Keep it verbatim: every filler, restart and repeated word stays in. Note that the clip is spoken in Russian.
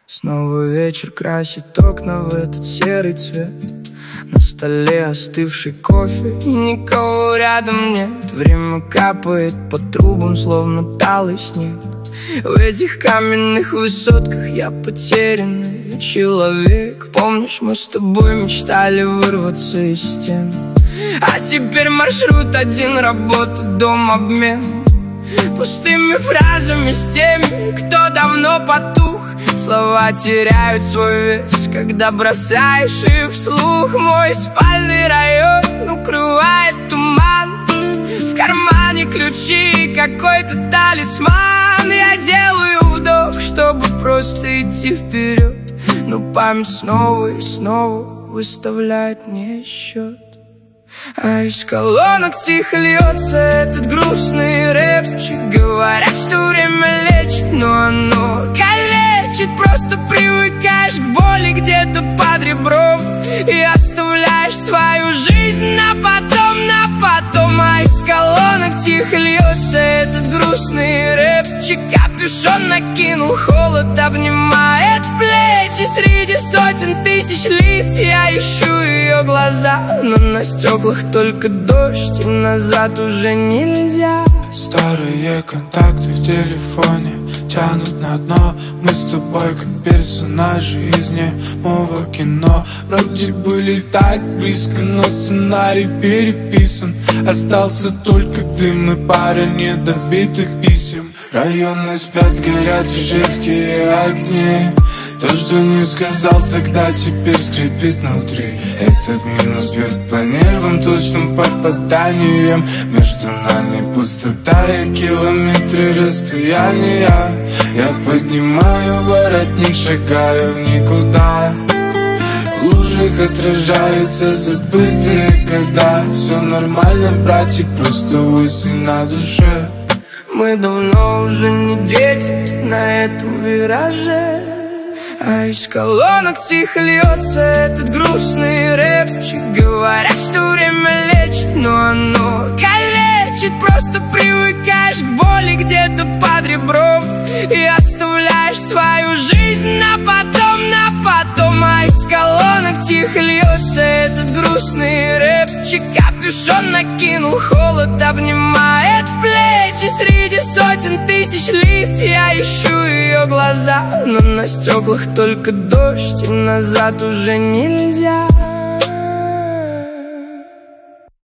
Снова вечер красит окна в этот серый цвет. На столе остывший кофе и никого рядом нет. Время капает по трубам, словно талый снег. В этих каменных высотках я потерянный человек. Помнишь, мы с тобой мечтали вырваться из стен? А теперь маршрут один, работа, дом, обмен. Пустыми фразами с теми, кто давно потух. Слова теряют свой вес, когда бросаешь их вслух. Мой спальный район укрывает туман. В кармане ключи, какой-то талисман. Я делаю вдох, чтобы просто идти вперед, но память снова и снова выставляет мне счет. А из колонок тихо льется этот грустный рэпчик. Говорят, что время лечит, но оно калечит. Просто привыкаешь к боли где-то под ребром и оставляешь свою жизнь на потом, на потом. А из колонок тихо льется этот грустный рэпчик. Капюшон накинул, холод обнимает плечи. Среди сотен тысяч лиц я ищу ее глаза, но на стеклах только дождь, и назад уже нельзя. Старые контакты в телефоне тянут на дно. Мы с тобой как персонажи из немого кино. Вроде были так близко, но сценарий переписан. Остался только дым и пара недобитых писем. Районы спят, горят лишь редкие огни. То, что не сказал тогда, теперь скрипит внутри. Этот минус бьет по нервам точным попаданием. Между нами пустота и километры расстояния. Я поднимаю воротник, шагаю в никуда. В лужах отражаются забытые года. Все нормально, братик, просто осень на душе. Мы давно уже не дети на этом вираже. А из колонок тихо льется этот грустный рэпчик. Говорят, что время лечит, но оно калечит. Просто привыкаешь к боли где-то под ребром и оставляешь свою жизнь на потом, на потом. А из колонок тихо льется этот грустный рэпчик. Капюшон накинул, холод обнимает плечи. Среди сотен тысяч лиц я ищу ее глаза, но на стеклах только дождь, и назад уже нельзя.